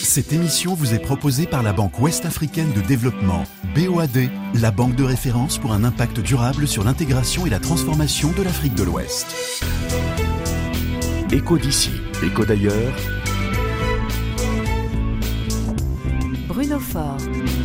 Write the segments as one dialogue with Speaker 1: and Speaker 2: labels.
Speaker 1: Cette émission vous est proposée par la Banque Ouest-Africaine de Développement, BOAD, la banque de référence pour un impact durable sur l'intégration et la transformation de l'Afrique de l'Ouest. Écho d'ici, écho d'ailleurs.
Speaker 2: Bruno Faure.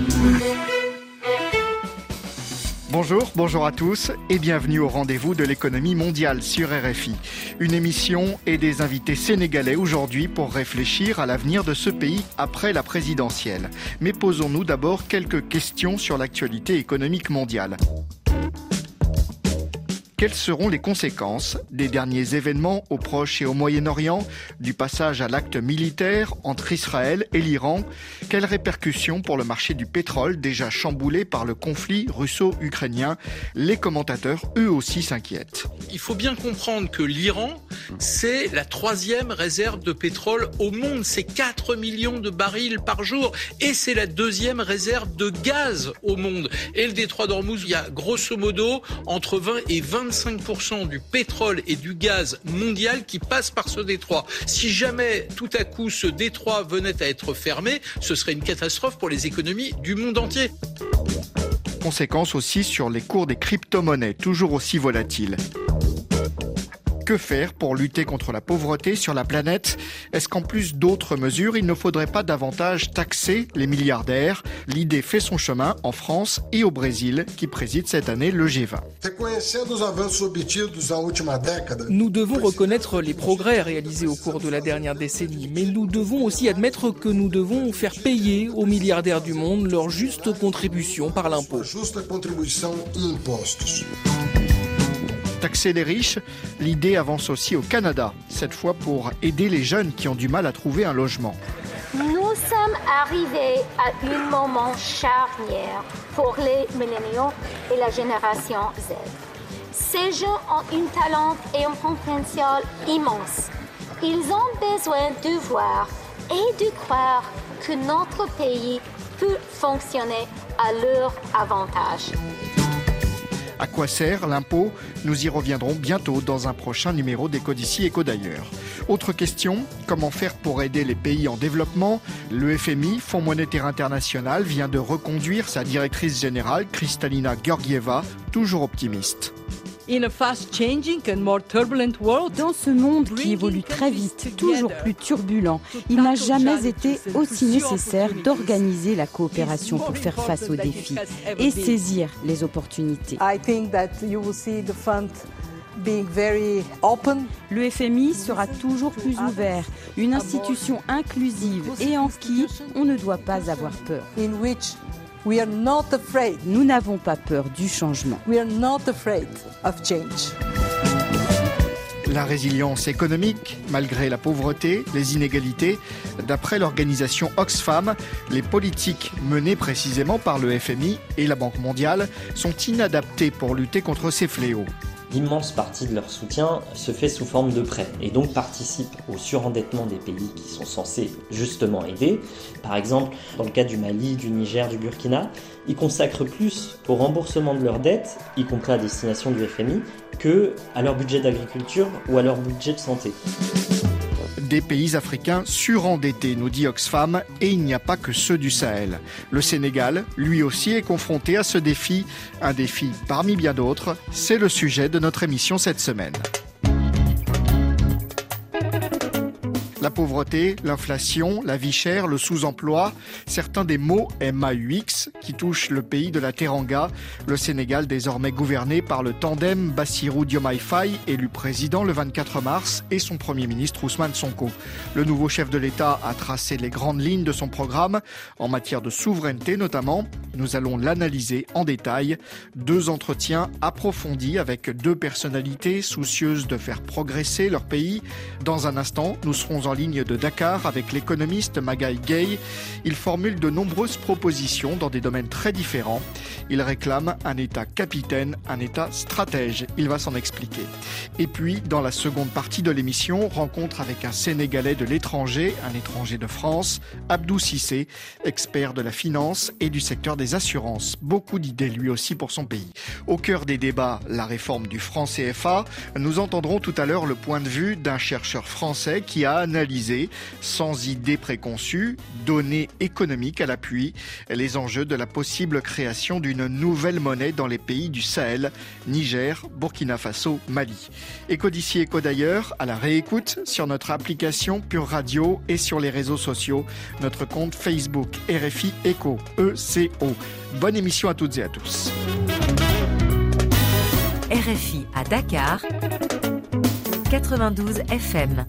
Speaker 3: Bonjour à tous et bienvenue au rendez-vous de l'économie mondiale sur RFI. Une émission et des invités sénégalais aujourd'hui pour réfléchir à l'avenir de ce pays après la présidentielle. Mais posons-nous d'abord quelques questions sur l'actualité économique mondiale. Quelles seront les conséquences des derniers événements au Proche et au Moyen-Orient, du passage à l'acte militaire entre Israël et l'Iran? Quelles répercussions pour le marché du pétrole déjà chamboulé par le conflit russo-ukrainien? Les commentateurs, eux aussi, s'inquiètent.
Speaker 4: Il faut bien comprendre que l'Iran, c'est la 3e réserve de pétrole au monde. C'est 4 millions de barils par jour. Et c'est la 2e réserve de gaz au monde. Et le détroit d'Ormuz, il y a grosso modo entre 20 et 25% du pétrole et du gaz mondial qui passe par ce détroit. Si jamais tout à coup ce détroit venait à être fermé, ce serait une catastrophe pour les économies du monde entier.
Speaker 3: Conséquences aussi sur les cours des crypto-monnaies, toujours aussi volatiles. Que faire pour lutter contre la pauvreté sur la planète? Est-ce qu'en plus d'autres mesures, il ne faudrait pas davantage taxer les milliardaires? L'idée fait son chemin en France et au Brésil, qui préside cette année le G20.
Speaker 5: Nous devons reconnaître les progrès réalisés au cours de la dernière décennie, mais nous devons aussi admettre que nous devons faire payer aux milliardaires du monde leur juste contribution par l'impôt.
Speaker 3: Taxer les riches, l'idée avance aussi au Canada, cette fois pour aider les jeunes qui ont du mal à trouver un logement.
Speaker 6: Nous sommes arrivés à un moment charnière pour les milléniaux et la génération Z. Ces gens ont un talent et un potentiel immense. Ils ont besoin de voir et de croire que notre pays peut fonctionner à leur avantage.
Speaker 3: À quoi sert l'impôt? Nous y reviendrons bientôt dans un prochain numéro d'Écho d'ici, Écho d'ailleurs. Autre question, comment faire pour aider les pays en développement? Le FMI, Fonds monétaire international, vient de reconduire sa directrice générale, Kristalina Georgieva, toujours optimiste.
Speaker 7: Dans ce monde qui évolue très vite, toujours plus turbulent, il n'a jamais été aussi nécessaire d'organiser la coopération pour faire face aux défis et saisir les opportunités. Le FMI sera toujours plus ouvert, une institution inclusive et en qui on ne doit pas avoir peur. Nous n'avons pas peur du changement.
Speaker 3: La résilience économique, malgré la pauvreté, les inégalités. D'après l'organisation Oxfam, les politiques menées précisément par le FMI et la Banque mondiale sont inadaptées pour lutter contre ces fléaux.
Speaker 8: L'immense partie de leur soutien se fait sous forme de prêts et donc participe au surendettement des pays qui sont censés justement aider. Par exemple, dans le cas du Mali, du Niger, du Burkina, ils consacrent plus au remboursement de leurs dettes, y compris à destination du FMI, que à leur budget d'agriculture ou à leur budget de santé.
Speaker 3: Des pays africains surendettés, nous dit Oxfam, et il n'y a pas que ceux du Sahel. Le Sénégal, lui aussi, est confronté à ce défi. Un défi parmi bien d'autres, c'est le sujet de notre émission cette semaine. La pauvreté, l'inflation, la vie chère, le sous-emploi, certains des mots MAUX qui touchent le pays de la Teranga, le Sénégal désormais gouverné par le tandem Bassirou Diomaye Faye, élu président le 24 mars, et son Premier ministre Ousmane Sonko. Le nouveau chef de l'État a tracé les grandes lignes de son programme, en matière de souveraineté notamment. Nous allons l'analyser en détail. 2 entretiens approfondis avec 2 personnalités soucieuses de faire progresser leur pays. Dans un instant, nous serons en ligne de Dakar avec l'économiste Magaï Gueye. Il formule de nombreuses propositions dans des domaines très différents. Il réclame un État capitaine, un État stratège. Il va s'en expliquer. Et puis, dans la seconde partie de l'émission, rencontre avec un Sénégalais de l'étranger, un étranger de France, Abdou Cissé, expert de la finance et du secteur des assurances. Beaucoup d'idées lui aussi pour son pays. Au cœur des débats, la réforme du franc CFA. Nous entendrons tout à l'heure le point de vue d'un chercheur français qui a analysé, sans idée préconçue, données économiques à l'appui, les enjeux de la possible création d'une nouvelle monnaie dans les pays du Sahel, Niger, Burkina Faso, Mali. Écho d'ici, écho d'ailleurs, à la réécoute sur notre application Pure Radio et sur les réseaux sociaux, notre compte Facebook RFI Écho, ECO. Bonne émission à toutes et à tous.
Speaker 2: RFI à Dakar, 92 FM.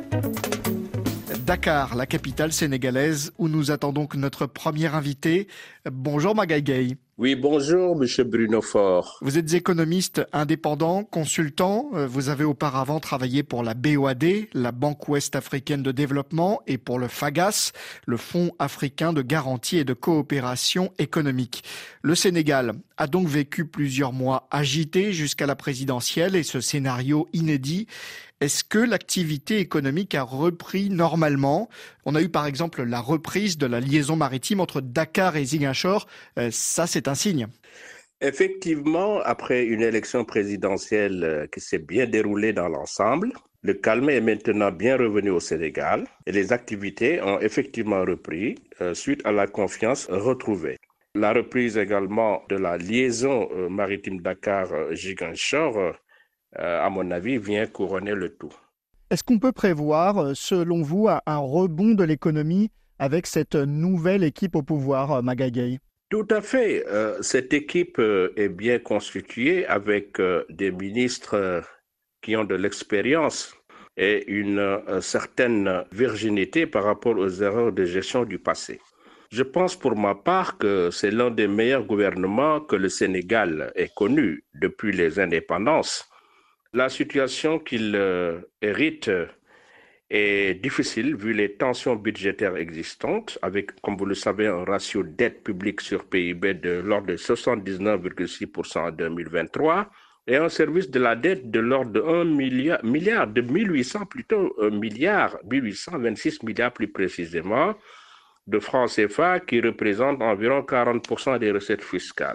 Speaker 3: Dakar, la capitale sénégalaise, où nous attendons notre premier invité. Bonjour Magaye Gaye.
Speaker 9: Oui, bonjour Monsieur Bruno Faure.
Speaker 3: Vous êtes économiste indépendant, consultant. Vous avez auparavant travaillé pour la BOAD, la Banque Ouest-Africaine de Développement, et pour le FAGAS, le Fonds africain de garantie et de coopération économique. Le Sénégal a donc vécu plusieurs mois agités jusqu'à la présidentielle et ce scénario inédit. Est-ce que l'activité économique a repris normalement ? On a eu par exemple la reprise de la liaison maritime entre Dakar et Ziguinchor. Ça, c'est un signe.
Speaker 9: Effectivement, après une élection présidentielle qui s'est bien déroulée dans l'ensemble, le calme est maintenant bien revenu au Sénégal et les activités ont effectivement repris suite à la confiance retrouvée. La reprise également de la liaison maritime Dakar-Ziguinchor, à mon avis, vient couronner le tout.
Speaker 3: Est-ce qu'on peut prévoir, selon vous, un rebond de l'économie avec cette nouvelle équipe au pouvoir, Magaye Gaye ?
Speaker 9: Tout à fait. Cette équipe est bien constituée avec des ministres qui ont de l'expérience et une certaine virginité par rapport aux erreurs de gestion du passé. Je pense pour ma part que c'est l'un des meilleurs gouvernements que le Sénégal ait connu depuis les indépendances. La situation qu'il hérite est difficile vu les tensions budgétaires existantes avec, comme vous le savez, un ratio dette publique sur PIB de l'ordre de 79,6% en 2023 et un service de la dette de l'ordre de 1826 milliards plus précisément de francs CFA qui représentent environ 40% des recettes fiscales.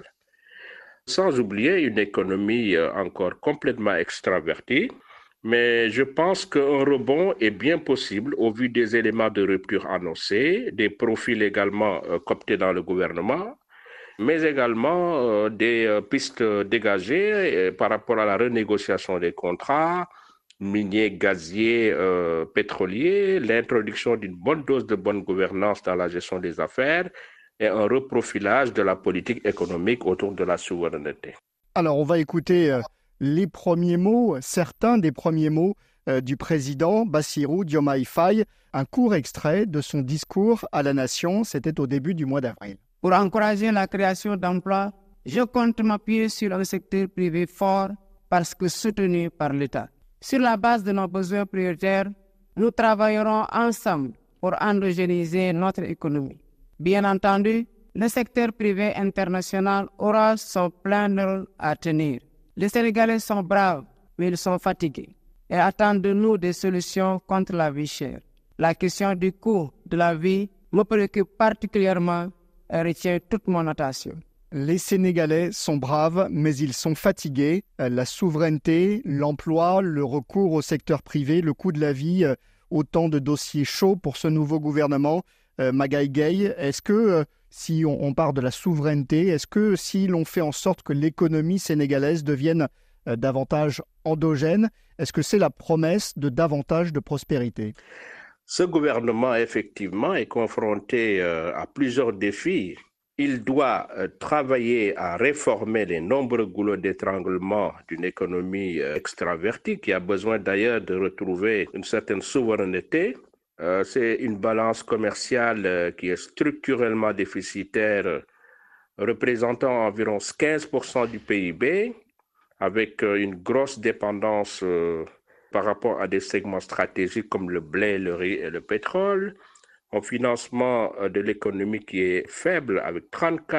Speaker 9: Sans oublier une économie encore complètement extravertie, mais je pense qu'un rebond est bien possible au vu des éléments de rupture annoncés, des profils également cooptés dans le gouvernement, mais également des pistes dégagées par rapport à la renégociation des contrats miniers, gaziers, pétroliers, l'introduction d'une bonne dose de bonne gouvernance dans la gestion des affaires, et un reprofilage de la politique économique autour de la souveraineté.
Speaker 3: Alors, on va écouter les premiers mots, certains des premiers mots du président Bassirou Diomaye Faye, un court extrait de son discours à la nation, c'était au début du mois d'avril.
Speaker 10: Pour encourager la création d'emplois, je compte m'appuyer sur un secteur privé fort parce que soutenu par l'État. Sur la base de nos besoins prioritaires, nous travaillerons ensemble pour endogéniser notre économie. Bien entendu, le secteur privé international aura son plein rôle à tenir. Les Sénégalais sont braves, mais ils sont fatigués et attendent de nous des solutions contre la vie chère. La question du coût de la vie me préoccupe particulièrement et retient toute mon attention.
Speaker 3: Les Sénégalais sont braves, mais ils sont fatigués. La souveraineté, l'emploi, le recours au secteur privé, le coût de la vie, autant de dossiers chauds pour ce nouveau gouvernement. Magaye Gaye, est-ce que, si on part de la souveraineté, est-ce que si l'on fait en sorte que l'économie sénégalaise devienne davantage endogène, est-ce que c'est la promesse de davantage de prospérité ?
Speaker 9: Ce gouvernement, effectivement, est confronté à plusieurs défis. Il doit travailler à réformer les nombreux goulots d'étranglement d'une économie extravertie qui a besoin d'ailleurs de retrouver une certaine souveraineté. C'est une balance commerciale qui est structurellement déficitaire, représentant environ 15% du PIB, avec une grosse dépendance par rapport à des segments stratégiques comme le blé, le riz et le pétrole, un financement de l'économie qui est faible avec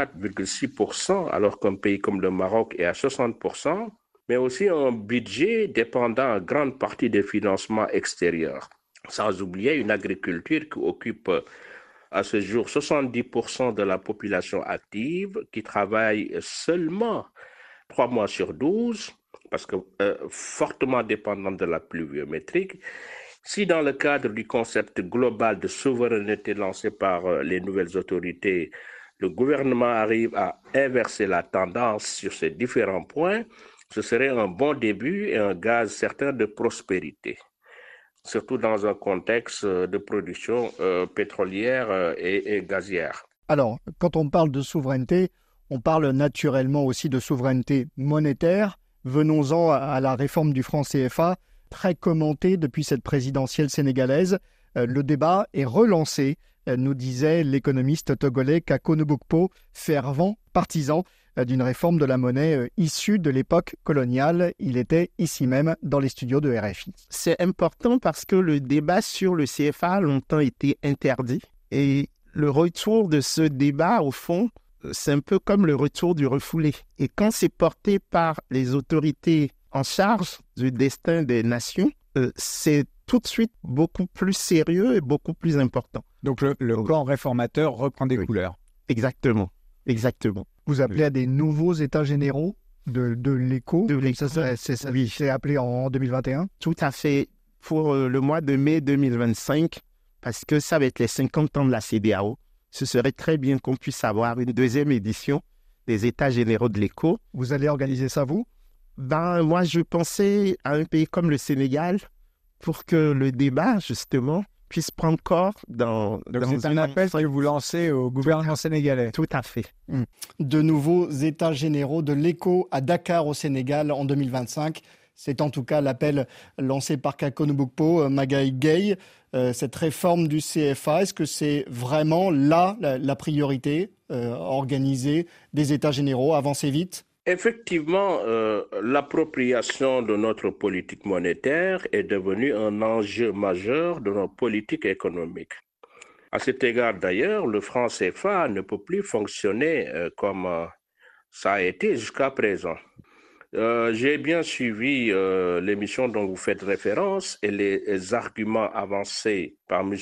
Speaker 9: 34,6%, alors qu'un pays comme le Maroc est à 60%, mais aussi un budget dépendant en grande partie des financements extérieurs. Sans oublier une agriculture qui occupe à ce jour 70% de la population active qui travaille seulement 3 mois sur 12, parce que fortement dépendante de la pluviométrie. Si dans le cadre du concept global de souveraineté lancé par les nouvelles autorités, le gouvernement arrive à inverser la tendance sur ces différents points, ce serait un bon début et un gage certain de prospérité, surtout dans un contexte de production pétrolière et gazière.
Speaker 3: Alors, quand on parle de souveraineté, on parle naturellement aussi de souveraineté monétaire. Venons-en à la réforme du franc CFA, très commentée depuis cette présidentielle sénégalaise. Le débat est relancé, nous disait l'économiste togolais Kako Nubukpo, fervent partisan d'une réforme de la monnaie issue de l'époque coloniale. Il était ici même dans les studios de RFI.
Speaker 11: C'est important parce que le débat sur le CFA a longtemps été interdit. Et le retour de ce débat, au fond, c'est un peu comme le retour du refoulé. Et quand c'est porté par les autorités en charge du destin des nations, c'est tout de suite beaucoup plus sérieux et beaucoup plus important.
Speaker 12: Donc le camp réformateur reprend des couleurs.
Speaker 11: Exactement.
Speaker 3: Vous appelez à des nouveaux états généraux de l'éco. C'est appelé en 2021.
Speaker 11: Tout à fait. Pour le mois de mai 2025, parce que ça va être les 50 ans de la CEDEAO, ce serait très bien qu'on puisse avoir une deuxième édition des états généraux de l'éco.
Speaker 3: Vous allez organiser ça, vous?
Speaker 11: Moi, je pensais à un pays comme le Sénégal pour que le débat, justement, puisse prendre corps dans...
Speaker 12: Donc c'est un appel que vous lancez au gouvernement sénégalais.
Speaker 11: Tout à fait.
Speaker 3: De nouveaux états généraux de l'éco à Dakar au Sénégal en 2025. C'est en tout cas l'appel lancé par Kako Nubukpo, Magaye Gaye. Cette réforme du CFA, est-ce que c'est vraiment la priorité, organiser des états généraux, avancer vite?
Speaker 9: Effectivement, l'appropriation de notre politique monétaire est devenue un enjeu majeur de notre politique économique. À cet égard d'ailleurs, le franc CFA ne peut plus fonctionner comme ça a été jusqu'à présent. J'ai bien suivi l'émission dont vous faites référence et les arguments avancés par M.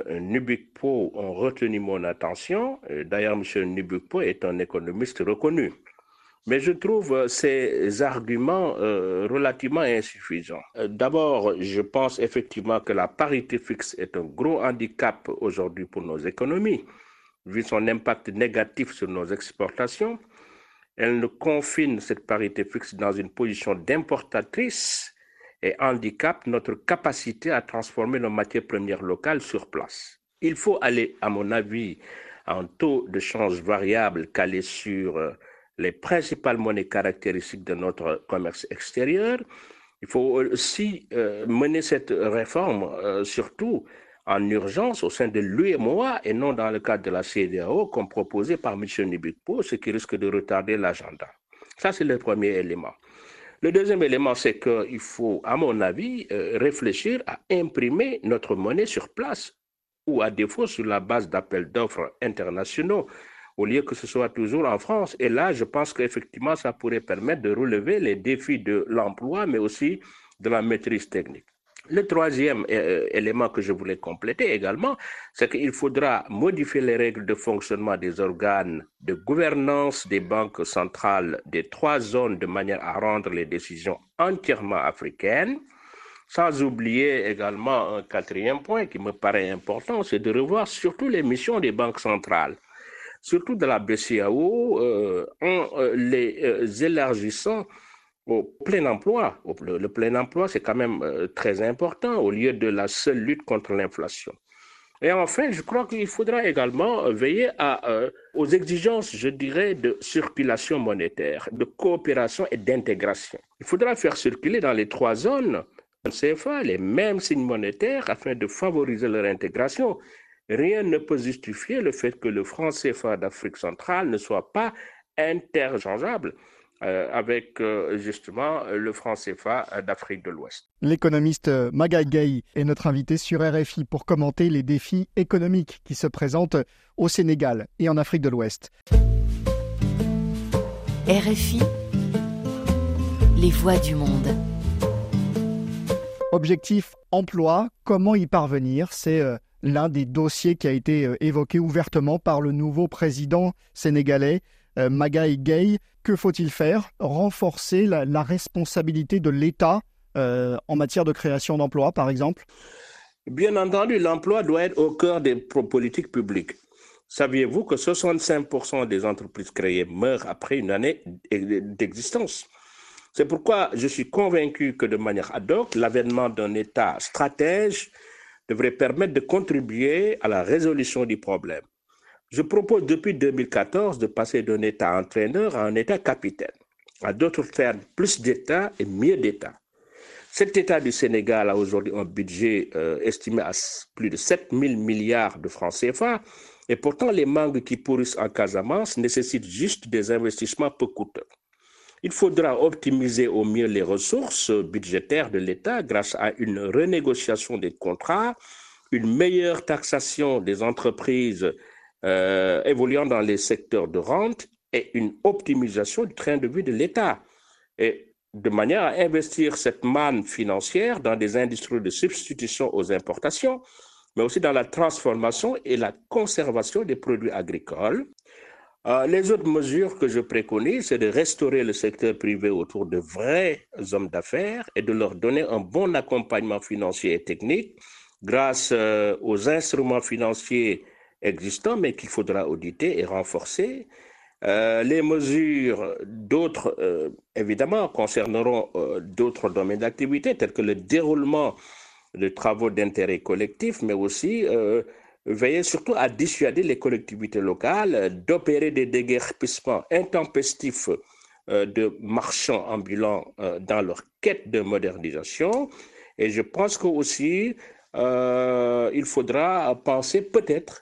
Speaker 9: Nubukpo ont retenu mon attention. D'ailleurs, M. Nubukpo est un économiste reconnu. Mais je trouve ces arguments relativement insuffisants. D'abord, je pense effectivement que la parité fixe est un gros handicap aujourd'hui pour nos économies, vu son impact négatif sur nos exportations. Elle nous confine, cette parité fixe, dans une position d'importatrice et handicape notre capacité à transformer nos matières premières locales sur place. Il faut aller, à mon avis, à un taux de change variable calé sur les principales monnaies caractéristiques de notre commerce extérieur. Il faut aussi mener cette réforme, surtout en urgence, au sein de l'UEMOA et non dans le cadre de la CEDEAO, comme proposé par M. Nubukpo, ce qui risque de retarder l'agenda. Ça, c'est le premier élément. Le deuxième élément, c'est qu'il faut, à mon avis, réfléchir à imprimer notre monnaie sur place ou à défaut sur la base d'appels d'offres internationaux, au lieu que ce soit toujours en France. Et là, je pense qu'effectivement, ça pourrait permettre de relever les défis de l'emploi, mais aussi de la maîtrise technique. Le troisième élément que je voulais compléter également, c'est qu'il faudra modifier les règles de fonctionnement des organes de gouvernance des banques centrales des 3 zones de manière à rendre les décisions entièrement africaines. Sans oublier également un 4e point qui me paraît important, c'est de revoir surtout les missions des banques centrales, surtout de la BCEAO, en les élargissant au plein emploi. Le plein emploi, c'est quand même très important au lieu de la seule lutte contre l'inflation. Et enfin, je crois qu'il faudra également veiller aux exigences, je dirais, de circulation monétaire, de coopération et d'intégration. Il faudra faire circuler dans les 3 zones CFA les mêmes signes monétaires afin de favoriser leur intégration. Rien ne peut justifier le fait que le franc CFA d'Afrique centrale ne soit pas interchangeable avec justement le franc CFA d'Afrique de l'Ouest.
Speaker 3: L'économiste Magaye Gaye est notre invité sur RFI pour commenter les défis économiques qui se présentent au Sénégal et en Afrique de l'Ouest.
Speaker 2: RFI, les voix du monde.
Speaker 3: Objectif emploi, comment y parvenir? C'est l'un des dossiers qui a été évoqué ouvertement par le nouveau président sénégalais, Magaye Gaye. Que faut-il faire? Renforcer la responsabilité de l'État en matière de création d'emplois, par exemple?
Speaker 9: Bien entendu, l'emploi doit être au cœur des politiques publiques. Saviez-vous que 65% des entreprises créées meurent après une année d'existence? C'est pourquoi je suis convaincu que de manière ad hoc, l'avènement d'un État stratège devrait permettre de contribuer à la résolution du problème. Je propose depuis 2014 de passer d'un État entraîneur à un État capitaine. À d'autres termes, plus d'État et mieux d'État. Cet État du Sénégal a aujourd'hui un budget estimé à plus de 7 000 milliards de francs CFA et pourtant les mangues qui pourrissent en Casamance nécessitent juste des investissements peu coûteux. Il faudra optimiser au mieux les ressources budgétaires de l'État grâce à une renégociation des contrats, une meilleure taxation des entreprises évoluant dans les secteurs de rente et une optimisation du train de vie de l'État. Et de manière à investir cette manne financière dans des industries de substitution aux importations, mais aussi dans la transformation et la conservation des produits agricoles. Les autres mesures que je préconise, c'est de restaurer le secteur privé autour de vrais hommes d'affaires et de leur donner un bon accompagnement financier et technique grâce aux instruments financiers existants, mais qu'il faudra auditer et renforcer. Les mesures d'autres, évidemment, concerneront d'autres domaines d'activité, tels que le déroulement de travaux d'intérêt collectif, mais aussi veiller surtout à dissuader les collectivités locales d'opérer des déguerpissements intempestifs de marchands ambulants dans leur quête de modernisation. Et je pense qu'aussi, il faudra penser peut-être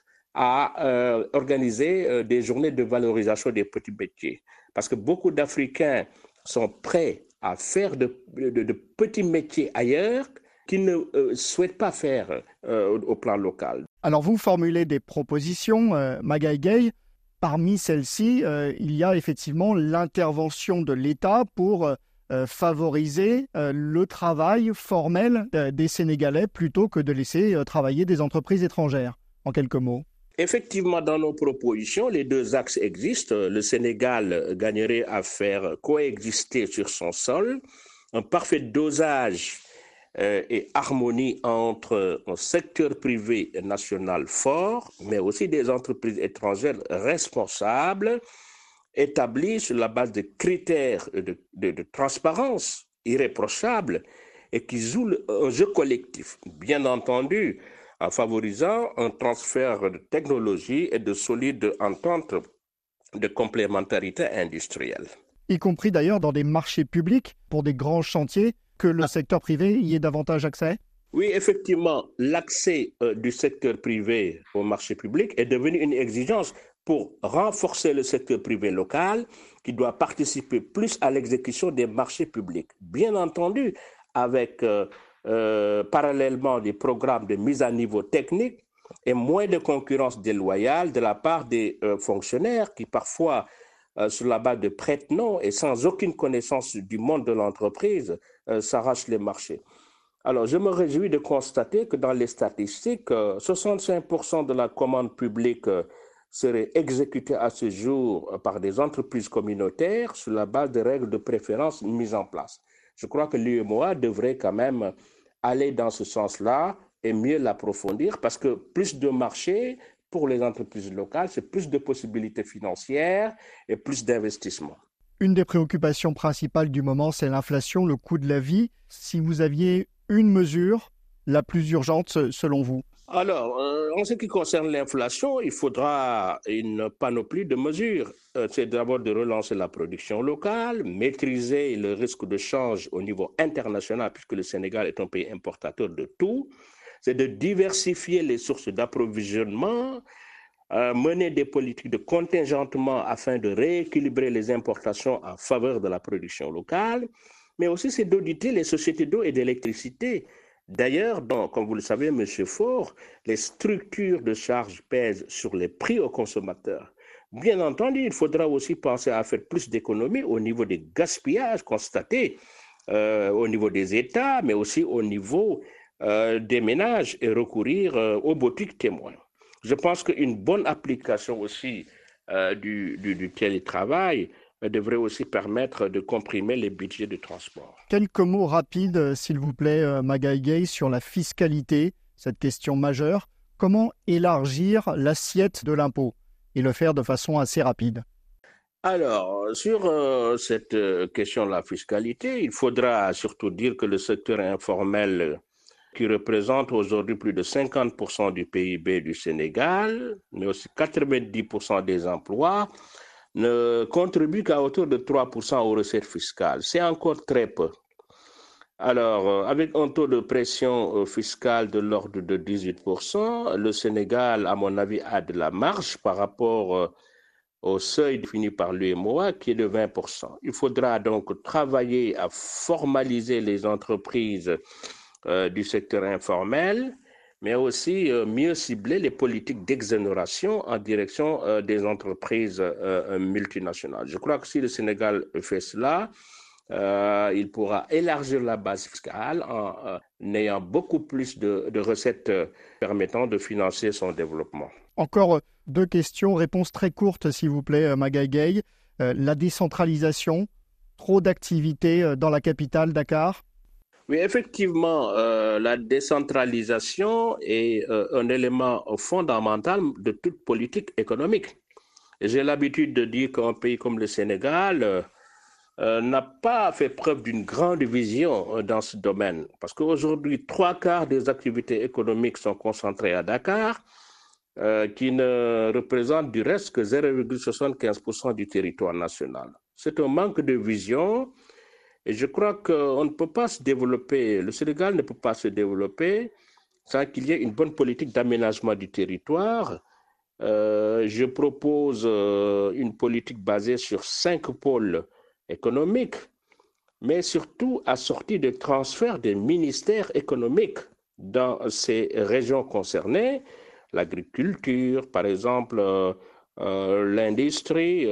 Speaker 9: à organiser des journées de valorisation des petits métiers. Parce que beaucoup d'Africains sont prêts à faire de petits métiers ailleurs qu'ils ne souhaitent pas faire au plan local.
Speaker 3: Alors vous formulez des propositions, Magaye Gaye. Parmi celles-ci, il y a effectivement l'intervention de l'État pour favoriser le travail formel des Sénégalais plutôt que de laisser travailler des entreprises étrangères, en quelques mots.
Speaker 9: Effectivement, dans nos propositions, les deux axes existent. Le Sénégal gagnerait à faire coexister sur son sol un parfait dosage et harmonie entre un secteur privé national fort, mais aussi des entreprises étrangères responsables, établies sur la base de critères de transparence irréprochables et qui jouent un jeu collectif. Bien entendu, en favorisant un transfert de technologie et de solides ententes de complémentarité industrielle.
Speaker 3: Y compris d'ailleurs dans des marchés publics pour des grands chantiers, que le secteur privé y ait davantage accès?
Speaker 9: Oui, effectivement, l'accès du secteur privé au marché public est devenu une exigence pour renforcer le secteur privé local qui doit participer plus à l'exécution des marchés publics. Bien entendu, avec parallèlement des programmes de mise à niveau technique et moins de concurrence déloyale de la part des fonctionnaires qui parfois, sur la base de prête-noms et sans aucune connaissance du monde de l'entreprise, s'arrachent les marchés. Alors, je me réjouis de constater que dans les statistiques, 65% de la commande publique serait exécutée à ce jour par des entreprises communautaires sur la base de règles de préférence mises en place. Je crois que l'UEMOA devrait quand même aller dans ce sens-là et mieux l'approfondir parce que plus de marchés pour les entreprises locales, c'est plus de possibilités financières et plus d'investissements.
Speaker 3: Une des préoccupations principales du moment, c'est l'inflation, le coût de la vie. Si vous aviez une mesure la plus urgente selon vous?
Speaker 9: Alors, en ce qui concerne l'inflation, il faudra une panoplie de mesures. C'est d'abord de relancer la production locale, maîtriser le risque de change au niveau international, puisque le Sénégal est un pays importateur de tout. C'est de diversifier les sources d'approvisionnement, mener des politiques de contingentement afin de rééquilibrer les importations en faveur de la production locale, mais aussi c'est d'auditer les sociétés d'eau et d'électricité. D'ailleurs, comme vous le savez, M. Faure, les structures de charges pèsent sur les prix aux consommateurs. Bien entendu, il faudra aussi penser à faire plus d'économies au niveau des gaspillages constatés au niveau des États, mais aussi au niveau des ménages et recourir aux boutiques témoins. Je pense qu'une bonne application aussi du télétravail devrait aussi permettre de comprimer les budgets de transport.
Speaker 3: Quelques mots rapides, s'il vous plaît, Magaye Gaye, sur la fiscalité, cette question majeure. Comment élargir l'assiette de l'impôt et le faire de façon assez rapide?
Speaker 9: Alors, sur cette question de la fiscalité, il faudra surtout dire que le secteur informel, qui représente aujourd'hui plus de 50% du PIB du Sénégal, mais aussi 90% des emplois, ne contribue qu'à hauteur de 3% aux recettes fiscales. C'est encore très peu. Alors, avec un taux de pression fiscale de l'ordre de 18%, le Sénégal, à mon avis, a de la marge par rapport au seuil défini par l'UEMOA qui est de 20%. Il faudra donc travailler à formaliser les entreprises du secteur informel, mais aussi mieux cibler les politiques d'exonération en direction des entreprises multinationales. Je crois que si le Sénégal fait cela, il pourra élargir la base fiscale en ayant beaucoup plus de recettes permettant de financer son développement.
Speaker 3: Encore 2 questions, réponse très courte s'il vous plaît, Magaye Gaye. La décentralisation, trop d'activités dans la capitale, Dakar?
Speaker 9: Oui, effectivement, la décentralisation est un élément fondamental de toute politique économique. Et j'ai l'habitude de dire qu'un pays comme le Sénégal n'a pas fait preuve d'une grande vision dans ce domaine. Parce qu'aujourd'hui, 3/4 des activités économiques sont concentrées à Dakar, qui ne représente du reste que 0,75% du territoire national. C'est un manque de vision. Et je crois qu'on ne peut pas se développer, le Sénégal ne peut pas se développer sans qu'il y ait une bonne politique d'aménagement du territoire. Je propose une politique basée sur 5 pôles économiques, mais surtout assortie de transferts des ministères économiques dans ces régions concernées, l'agriculture, par exemple, l'industrie,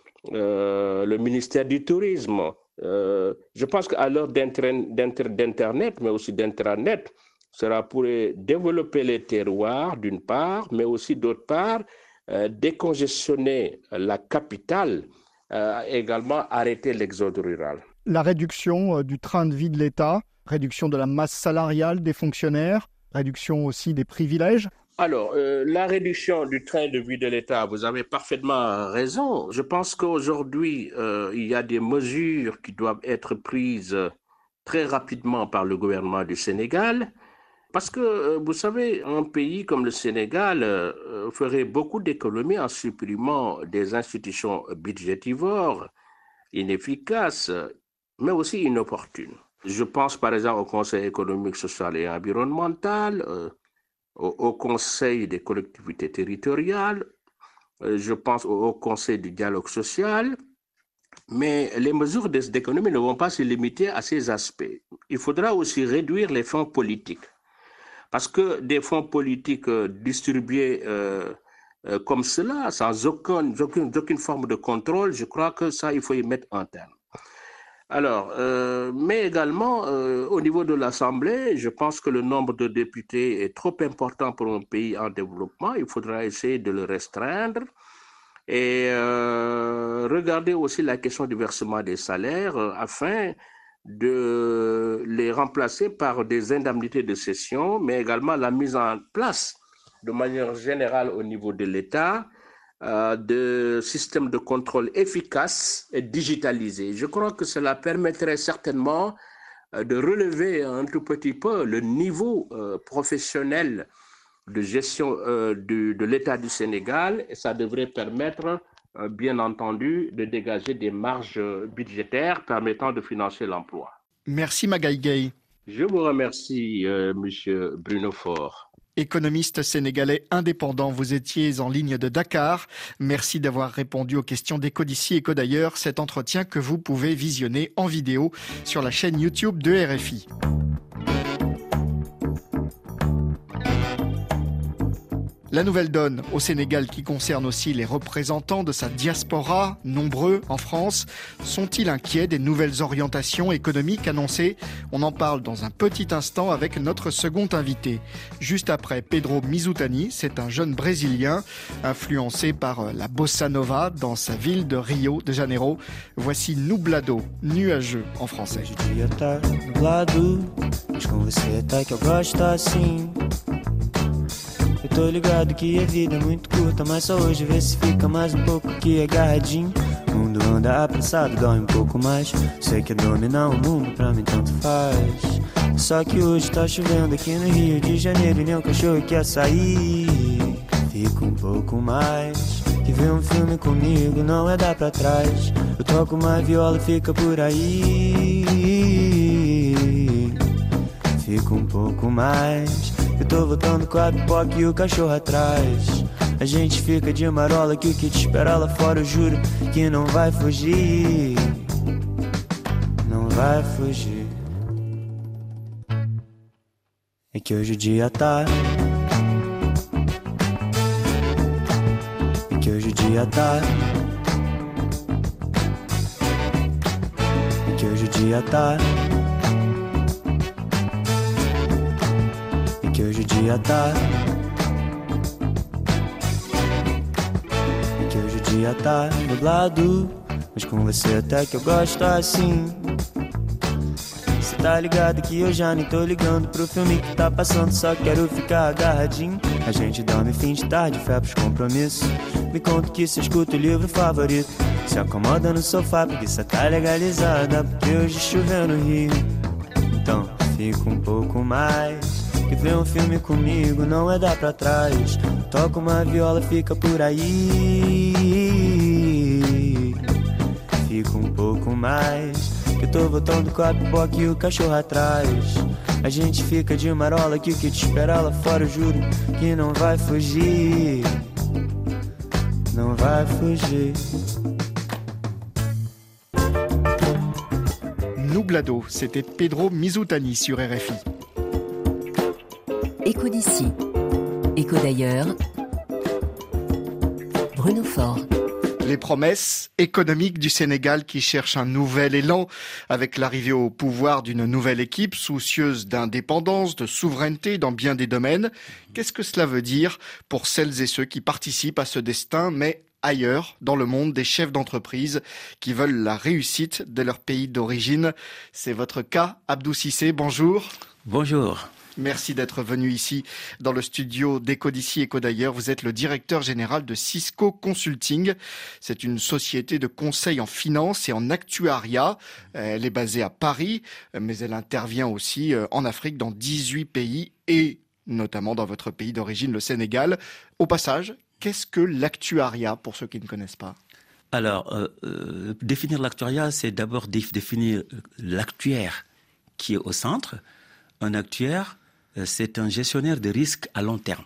Speaker 9: le ministère du tourisme. Je pense qu'à l'heure d'Internet, mais aussi d'Intranet, cela pourrait développer les terroirs d'une part, mais aussi d'autre part, décongestionner la capitale, également arrêter l'exode rural.
Speaker 3: La réduction du train de vie de l'État, réduction de la masse salariale des fonctionnaires, réduction aussi des privilèges.
Speaker 9: Alors, la réduction du train de vie de l'État, vous avez parfaitement raison. Je pense qu'aujourd'hui, il y a des mesures qui doivent être prises très rapidement par le gouvernement du Sénégal. Parce que, vous savez, un pays comme le Sénégal ferait beaucoup d'économies en supprimant des institutions budgétivores, inefficaces, mais aussi inopportunes. Je pense par exemple au Conseil économique, social et environnemental, au Conseil des collectivités territoriales, je pense au Conseil du dialogue social, mais les mesures d'économie ne vont pas se limiter à ces aspects. Il faudra aussi réduire les fonds politiques, parce que des fonds politiques distribués comme cela, sans aucune forme de contrôle, je crois que ça, il faut y mettre un terme. Alors, mais également, au niveau de l'Assemblée, je pense que le nombre de députés est trop important pour un pays en développement. Il faudra essayer de le restreindre et regarder aussi la question du versement des salaires afin de les remplacer par des indemnités de cession, mais également la mise en place de manière générale au niveau de l'État de systèmes de contrôle efficaces et digitalisés. Je crois que cela permettrait certainement de relever un tout petit peu le niveau professionnel de gestion de l'État du Sénégal et ça devrait permettre, bien entendu, de dégager des marges budgétaires permettant de financer l'emploi.
Speaker 3: Merci Magaye Gaye.
Speaker 9: Je vous remercie, Monsieur Bruno Faure.
Speaker 3: Économiste sénégalais indépendant, vous étiez en ligne de Dakar. Merci d'avoir répondu aux questions d'Écho d'ici, Écho d'ailleurs. Cet entretien que vous pouvez visionner en vidéo sur la chaîne YouTube de RFI. La nouvelle donne au Sénégal qui concerne aussi les représentants de sa diaspora, nombreux en France, sont-ils inquiets des nouvelles orientations économiques annoncées ? On en parle dans un petit instant avec notre second invité. Juste après, Pedro Mizutani, c'est un jeune Brésilien influencé par la bossa nova dans sa ville de Rio de Janeiro. Voici Nublado, nuageux en français.
Speaker 13: Eu tô ligado que a vida é muito curta, mas só hoje vê se fica mais um pouco aqui agarradinho. O mundo anda apressado, dói um pouco mais. Sei que é dominar o mundo, pra mim tanto faz. Só que hoje tá chovendo aqui no Rio de Janeiro e nem o cachorro quer sair. Fica um pouco mais, que ver um filme comigo não é dar pra trás. Eu toco uma viola e fica por aí. Fica um pouco mais, eu tô voltando com a pipoca e o cachorro atrás. A gente fica de marola que o que te espera lá fora eu juro que não vai fugir. Não vai fugir. É que hoje o dia tá. É que hoje o dia tá. É que hoje o dia tá. Que hoje o dia tá. Que hoje o dia tá nublado, mas com você até que eu gosto assim. Cê tá ligado que eu já nem tô ligando pro filme que tá passando, só quero ficar agarradinho. A gente dorme fim de tarde, fé pros compromissos. Me conta que cê escuta o livro favorito. Se acomoda no sofá porque cê tá legalizada, porque hoje choveu no Rio. Então fica um pouco mais, que ver um filme comigo não é dar pra trás. Toca uma viola, fica por aí. Fica um pouco mais, que eu tô voltando com a pipoca e o cachorro atrás. A gente fica de marola que o que te espera lá fora eu juro que não vai fugir. Não vai fugir.
Speaker 3: Nublado, c'était Pedro Mizutani sur RFI.
Speaker 2: Écho d'ici, écho d'ailleurs, Bruno Faure.
Speaker 3: Les promesses économiques du Sénégal qui cherchent un nouvel élan avec l'arrivée au pouvoir d'une nouvelle équipe soucieuse d'indépendance, de souveraineté dans bien des domaines. Qu'est-ce que cela veut dire pour celles et ceux qui participent à ce destin, mais ailleurs, dans le monde, des chefs d'entreprise qui veulent la réussite de leur pays d'origine? C'est votre cas, Abdou Cissé, bonjour.
Speaker 14: Bonjour.
Speaker 3: Merci d'être venu ici dans le studio d'Écho d'ici, Écho d'ailleurs. Vous êtes le directeur général de Cisco Consulting. C'est une société de conseil en finance et en actuariat. Elle est basée à Paris, mais elle intervient aussi en Afrique dans 18 pays et notamment dans votre pays d'origine, le Sénégal. Au passage, qu'est-ce que l'actuariat pour ceux qui ne connaissent pas ?
Speaker 14: Alors, définir l'actuariat, c'est d'abord définir l'actuaire qui est au centre. Un actuaire, c'est un gestionnaire de risques à long terme.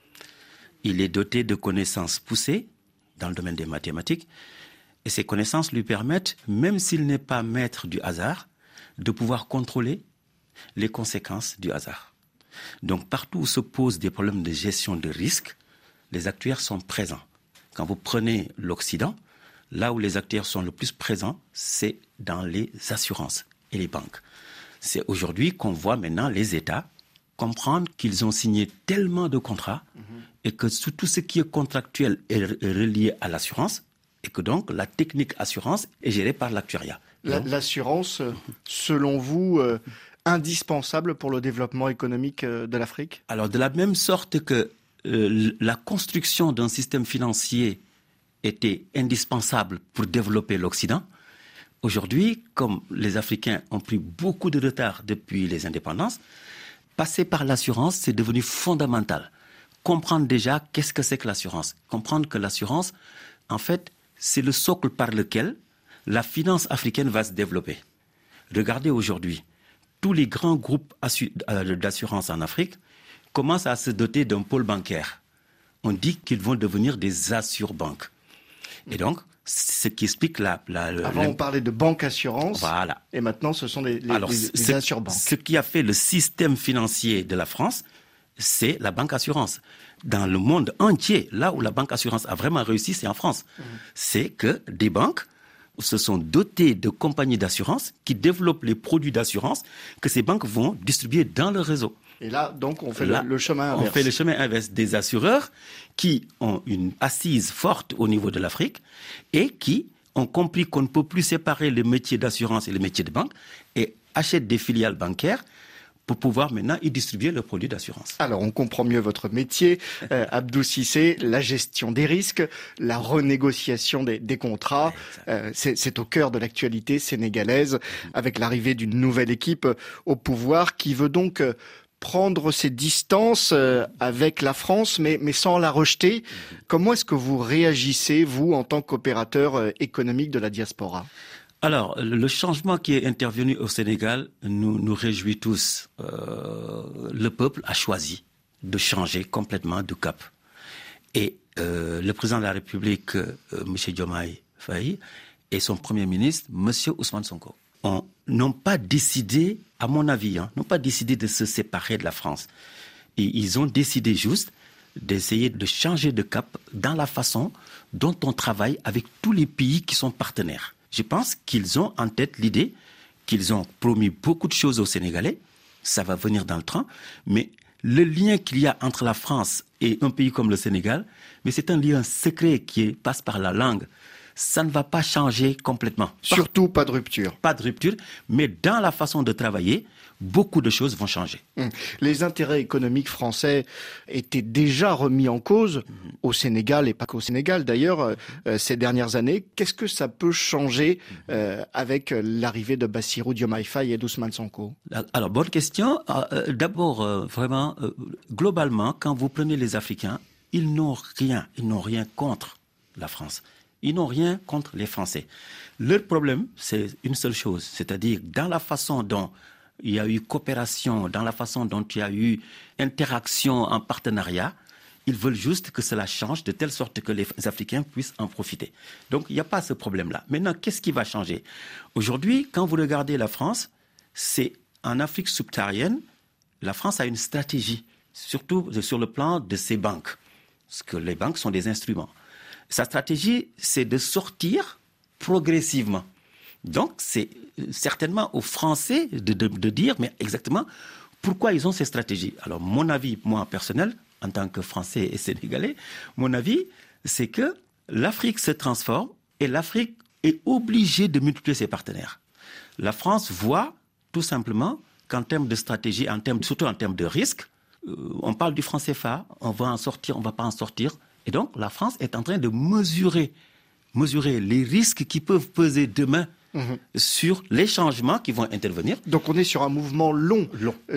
Speaker 14: Il est doté de connaissances poussées dans le domaine des mathématiques et ces connaissances lui permettent, même s'il n'est pas maître du hasard, de pouvoir contrôler les conséquences du hasard. Donc partout où se posent des problèmes de gestion de risques, les actuaires sont présents. Quand vous prenez l'Occident, là où les actuaires sont le plus présents, c'est dans les assurances et les banques. C'est aujourd'hui qu'on voit maintenant les États comprendre qu'ils ont signé tellement de contrats et que tout ce qui est contractuel est relié à l'assurance et que donc la technique assurance est gérée par l'actuariat.
Speaker 3: L'assurance, selon vous, indispensable pour le développement économique de l'Afrique ?
Speaker 14: Alors de la même sorte que la construction d'un système financier était indispensable pour développer l'Occident, aujourd'hui, comme les Africains ont pris beaucoup de retard depuis les indépendances, passer par l'assurance, c'est devenu fondamental. Comprendre déjà qu'est-ce que c'est que l'assurance. Comprendre que l'assurance, en fait, c'est le socle par lequel la finance africaine va se développer. Regardez aujourd'hui, tous les grands groupes d'assurance en Afrique commencent à se doter d'un pôle bancaire. On dit qu'ils vont devenir des assurbanques. Et donc, ce qui explique
Speaker 3: Avant, on parlait de banque-assurance.
Speaker 14: Voilà.
Speaker 3: Et maintenant, ce sont les assurbanques.
Speaker 14: Ce qui a fait le système financier de la France c'est la banque assurance. Dans le monde entier, là où la banque assurance a vraiment réussi, c'est en France. C'est que des banques se sont dotées de compagnies d'assurance qui développent les produits d'assurance que ces banques vont distribuer dans le réseau.
Speaker 3: Et là, donc, on fait le chemin inverse.
Speaker 14: On fait le chemin inverse des assureurs qui ont une assise forte au niveau de l'Afrique et qui ont compris qu'on ne peut plus séparer les métiers d'assurance et les métiers de banque et achètent des filiales bancaires pour pouvoir maintenant y distribuer le produit d'assurance.
Speaker 3: Alors, on comprend mieux votre métier, Abdou Cissé, la gestion des risques, la renégociation des contrats. C'est au cœur de l'actualité sénégalaise, avec l'arrivée d'une nouvelle équipe au pouvoir qui veut donc prendre ses distances avec la France, mais sans la rejeter. Comment est-ce que vous réagissez, vous, en tant qu'opérateur économique de la diaspora ?
Speaker 14: Alors, le changement qui est intervenu au Sénégal nous réjouit tous. Le peuple a choisi de changer complètement de cap. Et le président de la République, M. Diomaye Faye, et son Premier ministre, M. Ousmane Sonko, n'ont pas décidé, à mon avis, n'ont pas décidé de se séparer de la France. Et ils ont décidé juste d'essayer de changer de cap dans la façon dont on travaille avec tous les pays qui sont partenaires. Je pense qu'ils ont en tête l'idée qu'ils ont promis beaucoup de choses aux Sénégalais. Ça va venir dans le train. Mais le lien qu'il y a entre la France et un pays comme le Sénégal, mais c'est un lien secret qui passe par la langue. Ça ne va pas changer complètement.
Speaker 3: Surtout pas de rupture.
Speaker 14: Pas de rupture, mais dans la façon de travailler, beaucoup de choses vont changer.
Speaker 3: Les intérêts économiques français étaient déjà remis en cause au Sénégal et pas qu'au Sénégal d'ailleurs ces dernières années. Qu'est-ce que ça peut changer avec l'arrivée de Bassirou Diomaye Faye et d'Ousmane Sonko ?
Speaker 14: Alors, bonne question. D'abord, vraiment, globalement, quand vous prenez les Africains, ils n'ont rien contre la France. Ils n'ont rien contre les Français. Leur problème, c'est une seule chose, c'est-à-dire dans la façon dont il y a eu coopération, dans la façon dont il y a eu interaction en partenariat, ils veulent juste que cela change de telle sorte que les Africains puissent en profiter. Donc, il n'y a pas ce problème-là. Maintenant, qu'est-ce qui va changer ? Aujourd'hui, quand vous regardez la France, c'est en Afrique subsaharienne, la France a une stratégie, surtout sur le plan de ses banques, parce que les banques sont des instruments. Sa stratégie, c'est de sortir progressivement. Donc, c'est certainement aux Français de dire, mais exactement, pourquoi ils ont ces stratégies. Alors, mon avis, moi, personnel, en tant que Français et Sénégalais, mon avis, c'est que l'Afrique se transforme et l'Afrique est obligée de multiplier ses partenaires. La France voit, tout simplement, qu'en termes de stratégie, surtout en termes de risque, on parle du franc CFA, on va en sortir, on ne va pas en sortir. Et donc, la France est en train de mesurer les risques qui peuvent peser demain sur les changements qui vont intervenir.
Speaker 3: Donc, on est sur un mouvement long.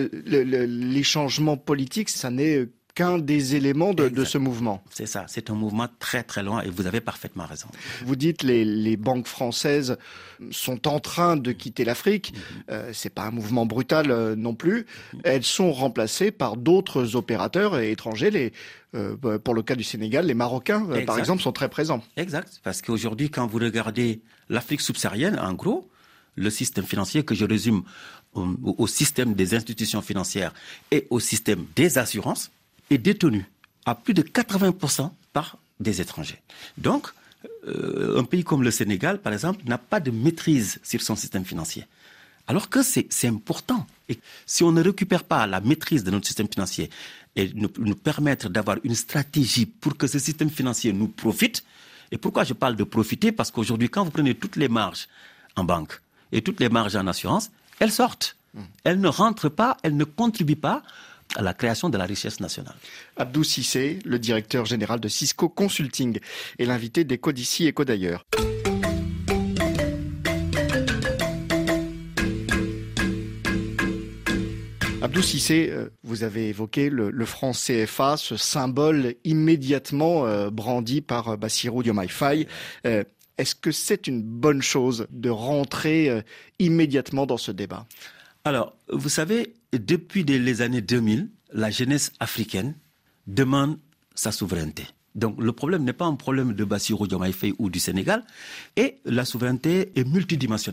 Speaker 3: Les changements politiques, ça n'est qu'un des éléments de ce mouvement.
Speaker 14: C'est ça, c'est un mouvement très très long et vous avez parfaitement raison.
Speaker 3: Vous dites les banques françaises sont en train de quitter l'Afrique. C'est pas un mouvement brutal non plus. Elles sont remplacées par d'autres opérateurs étrangers. Pour le cas du Sénégal, les Marocains, par exemple, sont très présents.
Speaker 14: Exact, parce qu'aujourd'hui, quand vous regardez l'Afrique subsaharienne, en gros, le système financier que je résume au système des institutions financières et au système des assurances, est détenu à plus de 80% par des étrangers. Donc, un pays comme le Sénégal, par exemple, n'a pas de maîtrise sur son système financier. Alors que c'est important. Et si on ne récupère pas la maîtrise de notre système financier et nous permettre d'avoir une stratégie pour que ce système financier nous profite, et pourquoi je parle de profiter ? Parce qu'aujourd'hui, quand vous prenez toutes les marges en banque et toutes les marges en assurance, elles sortent. Elles ne rentrent pas, elles ne contribuent pas à la création de la richesse nationale.
Speaker 3: Abdou Cissé, le directeur général de Cisco Consulting, est l'invité d'Écho d'ici, Écho d'ailleurs. Abdou Cissé, vous avez évoqué le franc CFA, ce symbole immédiatement brandi par Bassirou Diomaye Faye. Est-ce que c'est une bonne chose de rentrer immédiatement dans ce débat ?
Speaker 14: Alors, vous savez, depuis les années 2000, la jeunesse africaine demande sa souveraineté. Donc, le problème n'est pas un problème de Bassirou Diomaye Faye ou du Sénégal, et la souveraineté est multidimensionnelle.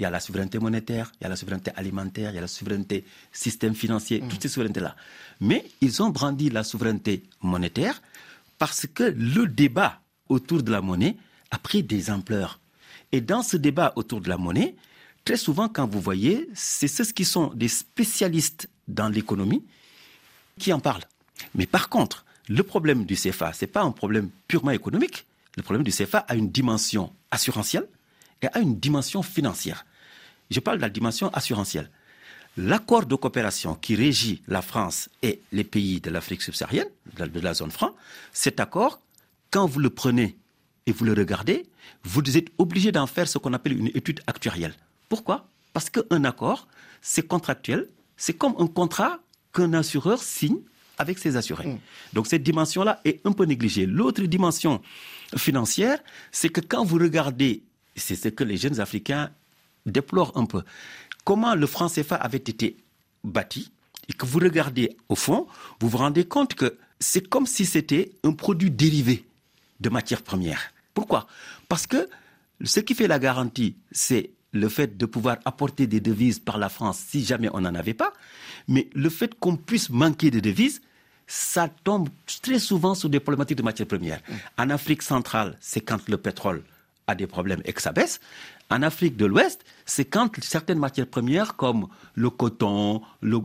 Speaker 14: Il y a la souveraineté monétaire, il y a la souveraineté alimentaire, il y a la souveraineté système financier, toutes ces souverainetés-là. Mais ils ont brandi la souveraineté monétaire parce que le débat autour de la monnaie a pris des ampleurs. Et dans ce débat autour de la monnaie, très souvent, quand vous voyez, c'est ceux qui sont des spécialistes dans l'économie qui en parlent. Mais par contre, le problème du CFA, ce n'est pas un problème purement économique. Le problème du CFA a une dimension assurantielle et a une dimension financière. Je parle de la dimension assurantielle. L'accord de coopération qui régit la France et les pays de l'Afrique subsaharienne, de la zone franc, cet accord, quand vous le prenez et vous le regardez, vous êtes obligé d'en faire ce qu'on appelle une étude actuarielle. Pourquoi ? Parce qu'un accord, c'est contractuel, c'est comme un contrat qu'un assureur signe avec ses assurés. Donc cette dimension-là est un peu négligée. L'autre dimension financière, c'est que quand vous regardez, c'est ce que les jeunes Africains déplorent un peu, comment le franc CFA avait été bâti, et que vous regardez au fond, vous vous rendez compte que c'est comme si c'était un produit dérivé de matières premières. Pourquoi ? Parce que ce qui fait la garantie, c'est le fait de pouvoir apporter des devises par la France si jamais on n'en avait pas, mais le fait qu'on puisse manquer de devises, ça tombe très souvent sur des problématiques de matières premières. En Afrique centrale, c'est quand le pétrole a des problèmes et que ça baisse. En Afrique de l'Ouest, c'est quand certaines matières premières comme le coton,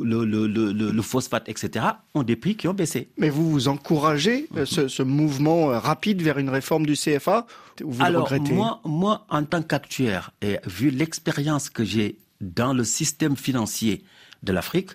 Speaker 14: le phosphate, etc., ont des prix qui ont baissé.
Speaker 3: Mais vous encouragez ce mouvement rapide vers une réforme du CFA ou vous le regrettez ?
Speaker 14: Moi, en tant qu'actuaire, et vu l'expérience que j'ai dans le système financier de l'Afrique,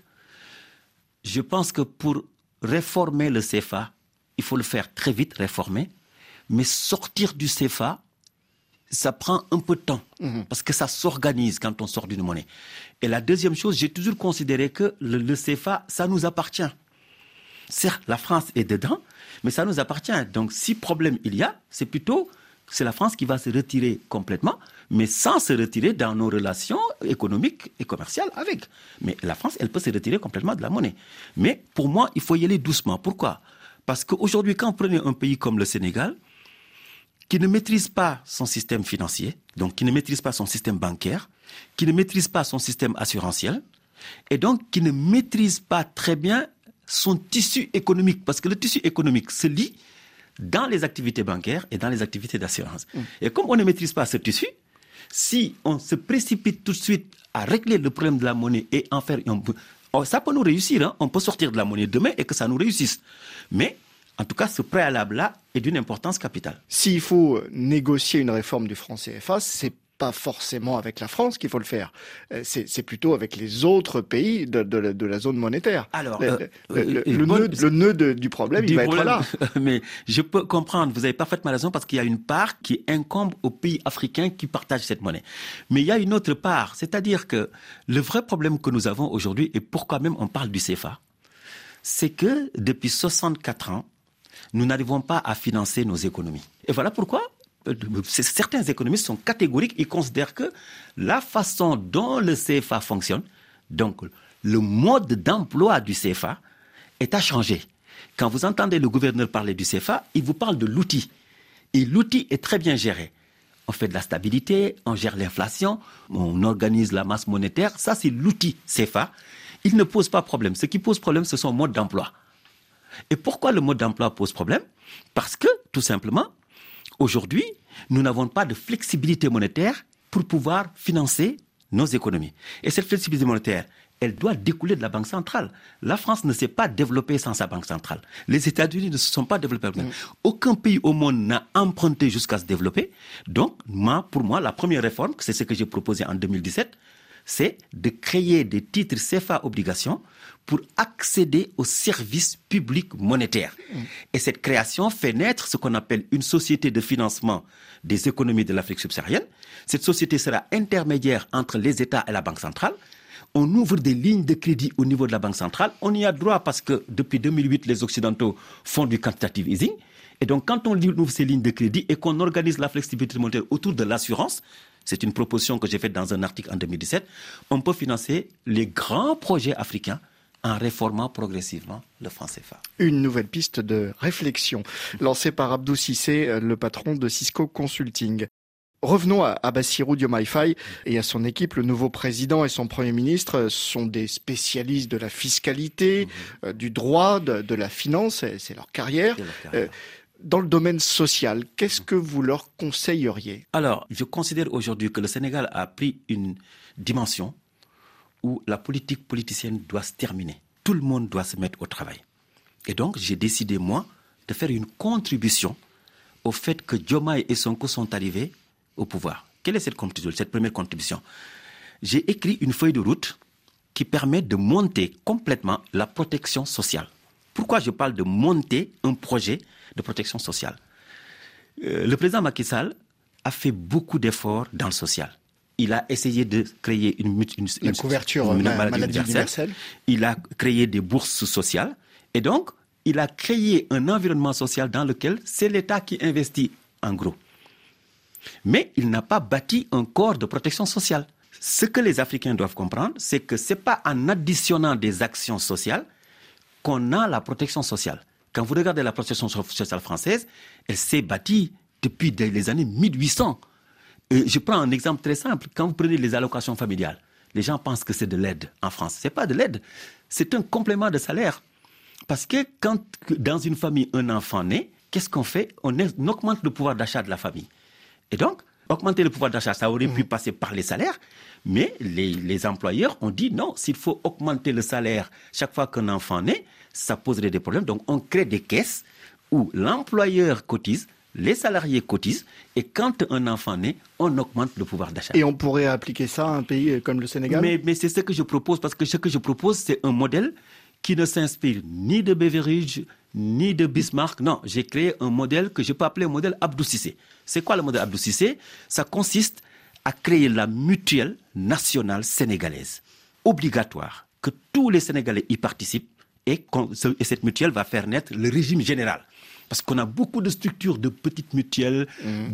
Speaker 14: je pense que pour réformer le CFA, il faut le faire très vite, réformer, mais sortir du CFA, ça prend un peu de temps, parce que ça s'organise quand on sort d'une monnaie. Et la deuxième chose, j'ai toujours considéré que le CFA, ça nous appartient. Certes, la France est dedans, mais ça nous appartient. Donc, si problème il y a, c'est la France qui va se retirer complètement, mais sans se retirer dans nos relations économiques et commerciales avec. Mais la France, elle peut se retirer complètement de la monnaie. Mais pour moi, il faut y aller doucement. Pourquoi ? Parce qu'aujourd'hui, quand vous prenez un pays comme le Sénégal, qui ne maîtrise pas son système financier, donc qui ne maîtrise pas son système bancaire, qui ne maîtrise pas son système assurantiel, et donc qui ne maîtrise pas très bien son tissu économique, parce que le tissu économique se lie dans les activités bancaires et dans les activités d'assurance. Et comme on ne maîtrise pas ce tissu, si on se précipite tout de suite à régler le problème de la monnaie et en faire... ça peut nous réussir, hein. On peut sortir de la monnaie demain et que ça nous réussisse. Mais en tout cas, ce préalable-là est d'une importance capitale.
Speaker 3: S'il faut négocier une réforme du franc CFA, c'est pas forcément avec la France qu'il faut le faire. C'est plutôt avec les autres pays de la zone monétaire.
Speaker 14: Alors,
Speaker 3: le nœud du problème, il va être là.
Speaker 14: Mais je peux comprendre, vous avez parfaitement raison, parce qu'il y a une part qui incombe aux pays africains qui partagent cette monnaie. Mais il y a une autre part, c'est-à-dire que le vrai problème que nous avons aujourd'hui, et pourquoi même on parle du CFA, c'est que depuis 64 ans, nous n'arrivons pas à financer nos économies. Et voilà pourquoi certains économistes sont catégoriques. Ils considèrent que la façon dont le CFA fonctionne, donc le mode d'emploi du CFA, est à changer. Quand vous entendez le gouverneur parler du CFA, il vous parle de l'outil. Et l'outil est très bien géré. On fait de la stabilité, on gère l'inflation, on organise la masse monétaire. Ça, c'est l'outil CFA. Il ne pose pas problème. Ce qui pose problème, ce sont le mode d'emploi. Et pourquoi le mode d'emploi pose problème ? Parce que, tout simplement, aujourd'hui, nous n'avons pas de flexibilité monétaire pour pouvoir financer nos économies. Et cette flexibilité monétaire, elle doit découler de la Banque centrale. La France ne s'est pas développée sans sa Banque centrale. Les États-Unis ne se sont pas développés. Aucun pays au monde n'a emprunté jusqu'à se développer. Donc, pour moi, la première réforme, c'est ce que j'ai proposé en 2017, c'est de créer des titres CFA obligations pour accéder aux services publics monétaires. Et cette création fait naître ce qu'on appelle une société de financement des économies de l'Afrique subsaharienne. Cette société sera intermédiaire entre les États et la Banque centrale. On ouvre des lignes de crédit au niveau de la Banque centrale. On y a droit parce que depuis 2008, les Occidentaux font du quantitative easing. Et donc, quand on ouvre ces lignes de crédit et qu'on organise la flexibilité monétaire autour de l'assurance, c'est une proposition que j'ai faite dans un article en 2017, on peut financer les grands projets africains en réformant progressivement le franc CFA.
Speaker 3: Une nouvelle piste de réflexion lancée par Abdou Cissé, le patron de Cisco Consulting. Revenons à Bassirou Diomaye Faye et à son équipe. Le nouveau président et son Premier ministre sont des spécialistes de la fiscalité, du droit, de la finance, c'est leur carrière. Dans le domaine social, qu'est-ce que vous leur conseilleriez?
Speaker 14: Alors, je considère aujourd'hui que le Sénégal a pris une dimension où la politique politicienne doit se terminer. Tout le monde doit se mettre au travail. Et donc, j'ai décidé, moi, de faire une contribution au fait que Diomaye et Sonko sont arrivés au pouvoir. Quelle est cette première contribution? J'ai écrit une feuille de route qui permet de monter complètement la protection sociale. Pourquoi je parle de monter un projet de protection sociale? Le président Macky Sall a fait beaucoup d'efforts dans le social. Il a essayé de créer une
Speaker 3: couverture maladie universelle.
Speaker 14: Il a créé des bourses sociales. Et donc, il a créé un environnement social dans lequel c'est l'État qui investit en gros. Mais il n'a pas bâti un corps de protection sociale. Ce que les Africains doivent comprendre, c'est que ce n'est pas en additionnant des actions sociales qu'on a la protection sociale. Quand vous regardez la protection sociale française, elle s'est bâtie depuis les années 1800. Et je prends un exemple très simple. Quand vous prenez les allocations familiales, les gens pensent que c'est de l'aide en France. Ce n'est pas de l'aide, c'est un complément de salaire. Parce que quand dans une famille, un enfant naît, qu'est-ce qu'on fait? On augmente le pouvoir d'achat de la famille. Et donc, augmenter le pouvoir d'achat, ça aurait pu passer par les salaires, mais les employeurs ont dit non, s'il faut augmenter le salaire chaque fois qu'un enfant naît, ça poserait des problèmes. Donc, on crée des caisses où l'employeur cotise, les salariés cotisent, et quand un enfant naît, on augmente le pouvoir d'achat.
Speaker 3: Et on pourrait appliquer ça à un pays comme le Sénégal?
Speaker 14: Mais c'est ce que je propose, parce que ce que je propose, c'est un modèle qui ne s'inspire ni de Beveridge, ni de Bismarck. Non, j'ai créé un modèle que je peux appeler un modèle Abdou Cissé. C'est quoi le modèle Abdou Cissé? Ça consiste à créer la mutuelle nationale sénégalaise, obligatoire, que tous les Sénégalais y participent, et cette mutuelle va faire naître le régime général. Parce qu'on a beaucoup de structures de petites mutuelles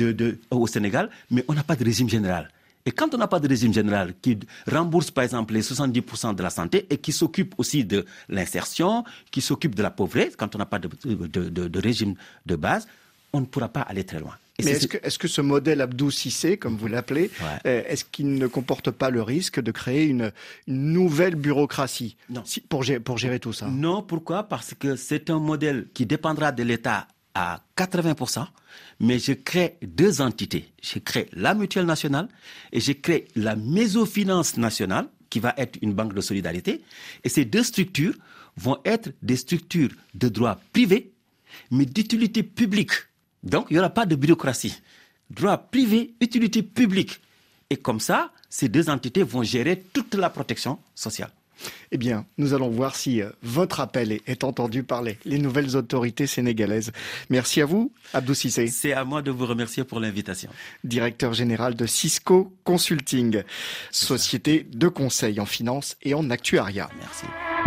Speaker 14: au Sénégal, mais on n'a pas de régime général. Et quand on n'a pas de régime général qui rembourse par exemple les 70% de la santé et qui s'occupe aussi de l'insertion, qui s'occupe de la pauvreté, quand on n'a pas de régime de base, on ne pourra pas aller très loin.
Speaker 3: Mais est-ce que ce modèle Abdou Cissé, comme vous l'appelez, est-ce qu'il ne comporte pas le risque de créer une nouvelle bureaucratie pour gérer tout ça?
Speaker 14: Non, pourquoi? Parce que c'est un modèle qui dépendra de l'État à 80%, mais je crée deux entités. Je crée la mutuelle nationale et je crée la mésofinance nationale, qui va être une banque de solidarité. Et ces deux structures vont être des structures de droit privé, mais d'utilité publique. Donc, il n'y aura pas de bureaucratie. Droit privé, utilité publique. Et comme ça, ces deux entités vont gérer toute la protection sociale.
Speaker 3: Eh bien, nous allons voir si votre appel est entendu par les nouvelles autorités sénégalaises. Merci à vous, Abdou Cissé.
Speaker 14: C'est à moi de vous remercier pour l'invitation.
Speaker 3: Directeur général de Cisco Consulting, société de conseil en finance et en actuariat.
Speaker 14: Merci.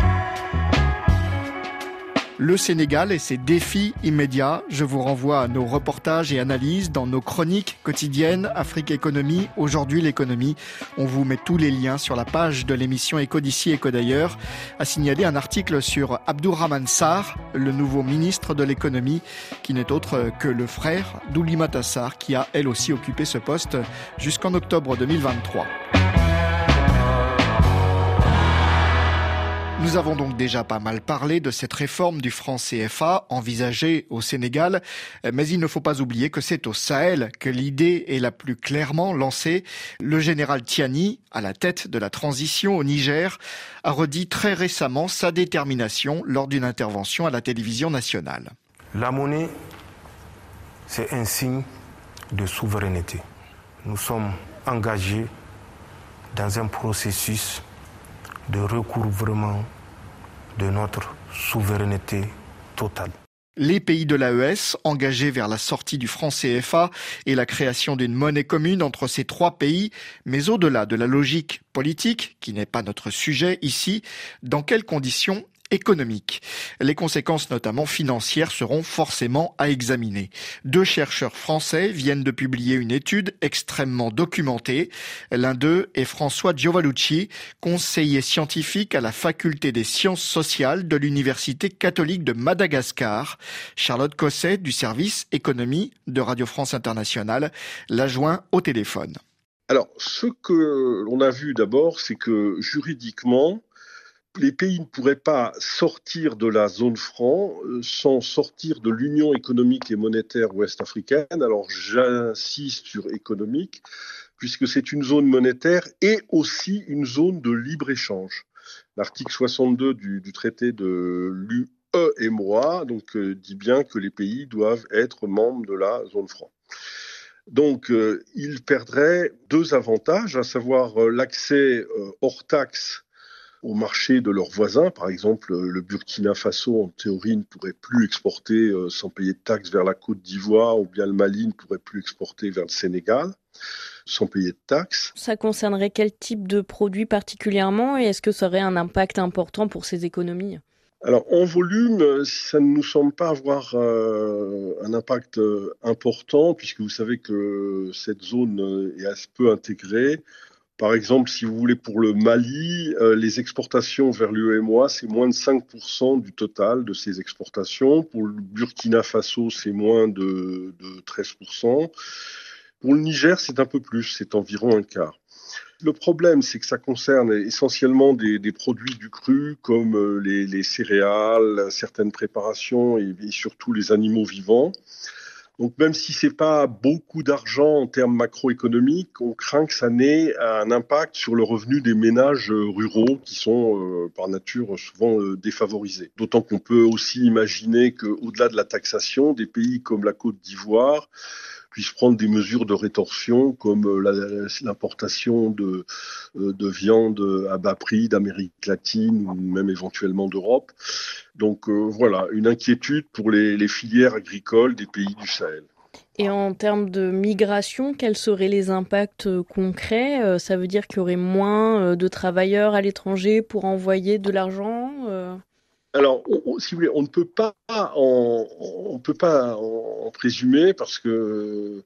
Speaker 3: Le Sénégal et ses défis immédiats. Je vous renvoie à nos reportages et analyses dans nos chroniques quotidiennes Afrique Économie, Aujourd'hui l'économie. On vous met tous les liens sur la page de l'émission Éco d'ici, Éco d'ailleurs. A signalé un article sur Abdourahmane Sarr, le nouveau ministre de l'économie, qui n'est autre que le frère d'Oulimata Sarr, qui a elle aussi occupé ce poste jusqu'en octobre 2023. Nous avons donc déjà pas mal parlé de cette réforme du franc CFA envisagée au Sénégal, mais il ne faut pas oublier que c'est au Sahel que l'idée est la plus clairement lancée. Le général Tiani, à la tête de la transition au Niger, a redit très récemment sa détermination lors d'une intervention à la télévision nationale.
Speaker 15: La monnaie, c'est un signe de souveraineté. Nous sommes engagés dans un processus de recouvrement de notre souveraineté totale.
Speaker 3: Les pays de l'AES engagés vers la sortie du franc CFA et la création d'une monnaie commune entre ces trois pays, mais au-delà de la logique politique, qui n'est pas notre sujet ici, dans quelles conditions économique. Les conséquences notamment financières seront forcément à examiner. 2 chercheurs français viennent de publier une étude extrêmement documentée. L'un d'eux est François Giovalucci, conseiller scientifique à la faculté des sciences sociales de l'Université catholique de Madagascar. Charlotte Cosset du service économie de Radio France Internationale l'a joint au téléphone.
Speaker 16: Alors, ce que l'on a vu d'abord, c'est que juridiquement, les pays ne pourraient pas sortir de la zone franc sans sortir de l'Union économique et monétaire ouest-africaine. Alors, j'insiste sur économique, puisque c'est une zone monétaire et aussi une zone de libre-échange. L'article 62 du traité de l'UEMOA dit bien que les pays doivent être membres de la zone franc. Donc, ils perdraient 2 avantages, à savoir l'accès hors taxe au marché de leurs voisins. Par exemple, le Burkina Faso, en théorie, ne pourrait plus exporter sans payer de taxes vers la Côte d'Ivoire, ou bien le Mali ne pourrait plus exporter vers le Sénégal sans payer de taxes.
Speaker 17: Ça concernerait quel type de produits particulièrement et est-ce que ça aurait un impact important pour ces économies ?
Speaker 16: Alors, en volume, ça ne nous semble pas avoir un impact important, puisque vous savez que cette zone est assez peu intégrée. Par exemple, si vous voulez, pour le Mali, les exportations vers l'UEMOA, c'est moins de 5% du total de ces exportations. Pour le Burkina Faso, c'est moins de 13%. Pour le Niger, c'est un peu plus, c'est environ un quart. Le problème, c'est que ça concerne essentiellement des produits du cru, comme les céréales, certaines préparations et surtout les animaux vivants. Donc même si c'est pas beaucoup d'argent en termes macroéconomiques, on craint que ça n'ait un impact sur le revenu des ménages ruraux qui sont par nature souvent défavorisés. D'autant qu'on peut aussi imaginer qu'au-delà de la taxation, des pays comme la Côte d'Ivoire puissent prendre des mesures de rétorsion comme l'importation de viande à bas prix d'Amérique latine ou même éventuellement d'Europe. Donc voilà, une inquiétude pour les filières agricoles des pays du Sahel.
Speaker 17: Et en termes de migration, quels seraient les impacts concrets ? Ça veut dire qu'il y aurait moins de travailleurs à l'étranger pour envoyer de l'argent
Speaker 16: Alors, si vous voulez, on ne peut pas en présumer parce que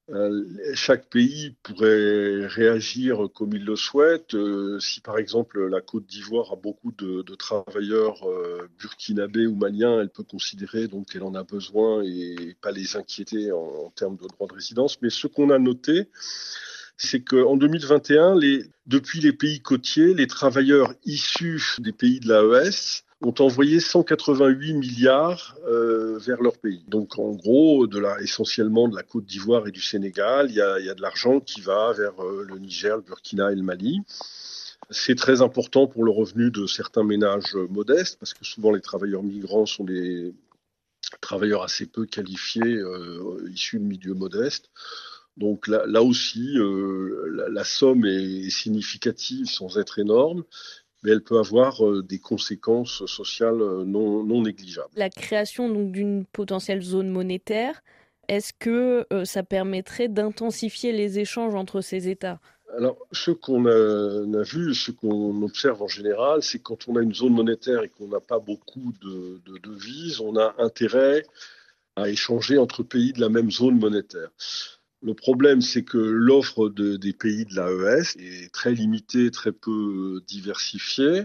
Speaker 16: chaque pays pourrait réagir comme il le souhaite. Si par exemple la Côte d'Ivoire a beaucoup de travailleurs burkinabés ou maliens, elle peut considérer donc qu'elle en a besoin et pas les inquiéter en termes de droit de résidence. Mais ce qu'on a noté, c'est qu'en 2021, depuis les pays côtiers, les travailleurs issus des pays de l'AES ont envoyé 188 milliards vers leur pays. Donc en gros, essentiellement de la Côte d'Ivoire et du Sénégal, il y a de l'argent qui va vers le Niger, le Burkina et le Mali. C'est très important pour le revenu de certains ménages modestes, parce que souvent les travailleurs migrants sont des travailleurs assez peu qualifiés, issus de milieux modestes. Donc là aussi, la somme est significative sans être énorme, mais elle peut avoir des conséquences sociales non négligeables.
Speaker 17: La création donc d'une potentielle zone monétaire, est-ce que ça permettrait d'intensifier les échanges entre ces États ?
Speaker 16: Alors, ce qu'on a vu, ce qu'on observe en général, c'est que quand on a une zone monétaire et qu'on n'a pas beaucoup de devises, on a intérêt à échanger entre pays de la même zone monétaire. Le problème, c'est que l'offre des pays de l'AES est très limitée, très peu diversifiée.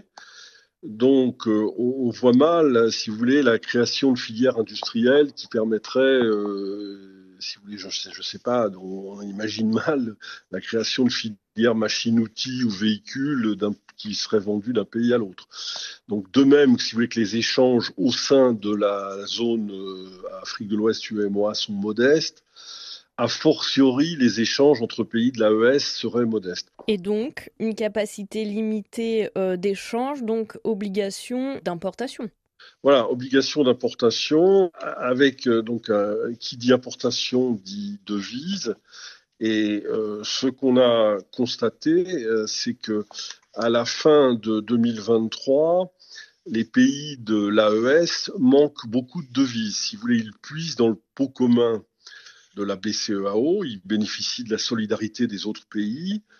Speaker 16: Donc, on voit mal, si vous voulez, la création de filières industrielles qui permettraient, si vous voulez, je sais pas, on imagine mal la création de filières machines-outils ou véhicules qui seraient vendus d'un pays à l'autre. Donc, de même, si vous voulez, que les échanges au sein de la zone Afrique de l'Ouest UEMOA sont modestes, a fortiori, les échanges entre pays de l'AES seraient modestes.
Speaker 17: Et donc, une capacité limitée d'échange, donc obligation d'importation.
Speaker 16: Voilà, obligation d'importation, avec qui dit importation dit devise. Et ce qu'on a constaté, c'est que à la fin de 2023, les pays de l'AES manquent beaucoup de devises. Si vous voulez, ils puisent dans le pot commun de la BCEAO, ils bénéficient de la solidarité des autres pays.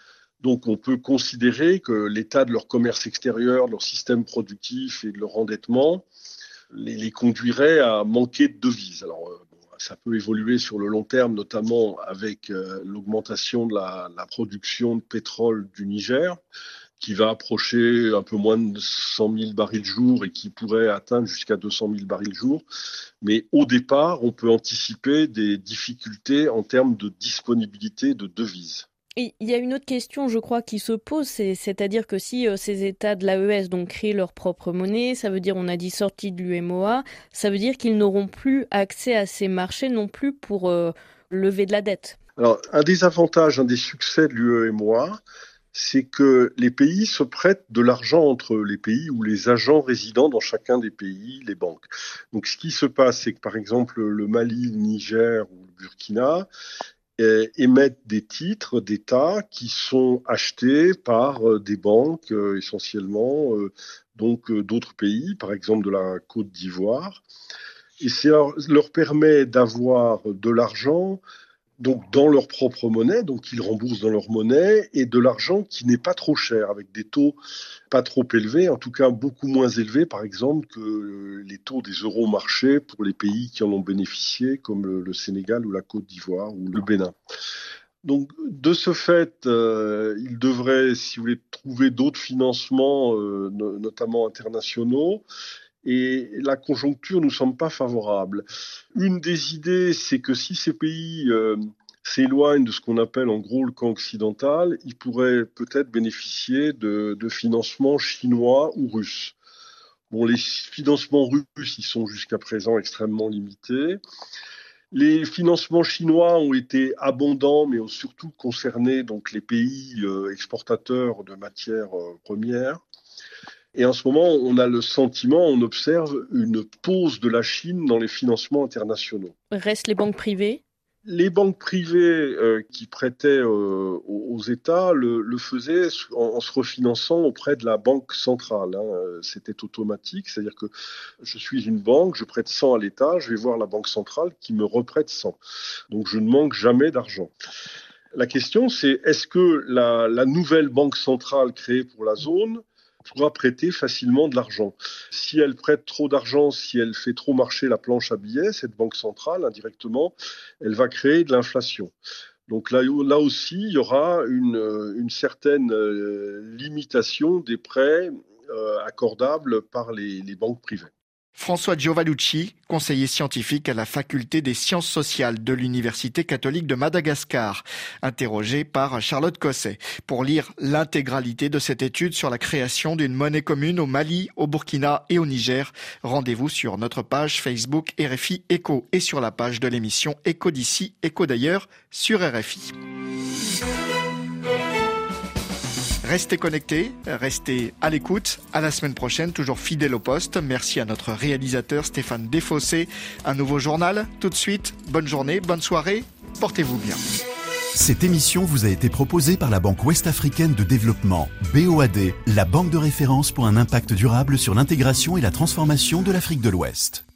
Speaker 16: Donc on peut considérer que l'état de leur commerce extérieur, de leur système productif et de leur endettement les conduirait à manquer de devises. Alors ça peut évoluer sur le long terme, notamment avec l'augmentation de la production de pétrole du Niger, qui va approcher un peu moins de 100 000 barils jour et qui pourrait atteindre jusqu'à 200 000 barils jour. Mais au départ, on peut anticiper des difficultés en termes de disponibilité de devises.
Speaker 17: Et il y a une autre question, je crois, qui se pose, c'est-à-dire que si ces États de l'AES donc créent leur propre monnaie, ça veut dire, on a dit sortie de l'UEMOA, ça veut dire qu'ils n'auront plus accès à ces marchés non plus pour lever de la dette.
Speaker 16: Alors, un des avantages, un des succès de l'UEMOA, c'est que les pays se prêtent de l'argent entre les pays ou les agents résidents dans chacun des pays, les banques. Donc ce qui se passe, c'est que par exemple le Mali, le Niger ou le Burkina émettent des titres d'État qui sont achetés par des banques essentiellement, donc d'autres pays, par exemple de la Côte d'Ivoire. Et ça leur permet d'avoir de l'argent donc dans leur propre monnaie, donc ils remboursent dans leur monnaie, et de l'argent qui n'est pas trop cher, avec des taux pas trop élevés, en tout cas beaucoup moins élevés, par exemple, que les taux des euromarchés pour les pays qui en ont bénéficié, comme le Sénégal ou la Côte d'Ivoire ou le Bénin. Donc, de ce fait, ils devraient, si vous voulez, trouver d'autres financements, notamment internationaux. Et la conjoncture ne nous semble pas favorable. Une des idées, c'est que si ces pays s'éloignent de ce qu'on appelle en gros le camp occidental, ils pourraient peut-être bénéficier de financements chinois ou russes. Bon, les financements russes, ils sont jusqu'à présent extrêmement limités. Les financements chinois ont été abondants, mais ont surtout concerné donc les pays exportateurs de matières premières. Et en ce moment, on a le sentiment, on observe une pause de la Chine dans les financements internationaux.
Speaker 17: Restent les banques privées ?
Speaker 16: Les banques privées qui prêtaient aux États le faisaient en se refinançant auprès de la banque centrale. C'était automatique, c'est-à-dire que je suis une banque, je prête 100 à l'État, je vais voir la banque centrale qui me reprête 100. Donc je ne manque jamais d'argent. La question, c'est est-ce que la nouvelle banque centrale créée pour la zone pourra prêter facilement de l'argent. Si elle prête trop d'argent, si elle fait trop marcher la planche à billets, cette banque centrale, indirectement, elle va créer de l'inflation. Donc là aussi, il y aura une certaine limitation des prêts accordables par les banques privées.
Speaker 3: François Giovalucci, conseiller scientifique à la faculté des sciences sociales de l'Université catholique de Madagascar, interrogé par Charlotte Cosset. Pour lire l'intégralité de cette étude sur la création d'une monnaie commune au Mali, au Burkina et au Niger, rendez-vous sur notre page Facebook RFI Éco et sur la page de l'émission Éco d'ici, Éco d'ailleurs sur RFI. Restez connectés, restez à l'écoute. À la semaine prochaine, toujours fidèle au poste. Merci à notre réalisateur Stéphane Desfossés. Un nouveau journal, tout de suite. Bonne journée, bonne soirée. Portez-vous bien.
Speaker 1: Cette émission vous a été proposée par la Banque Ouest-Africaine de Développement, BOAD, la banque de référence pour un impact durable sur l'intégration et la transformation de l'Afrique de l'Ouest.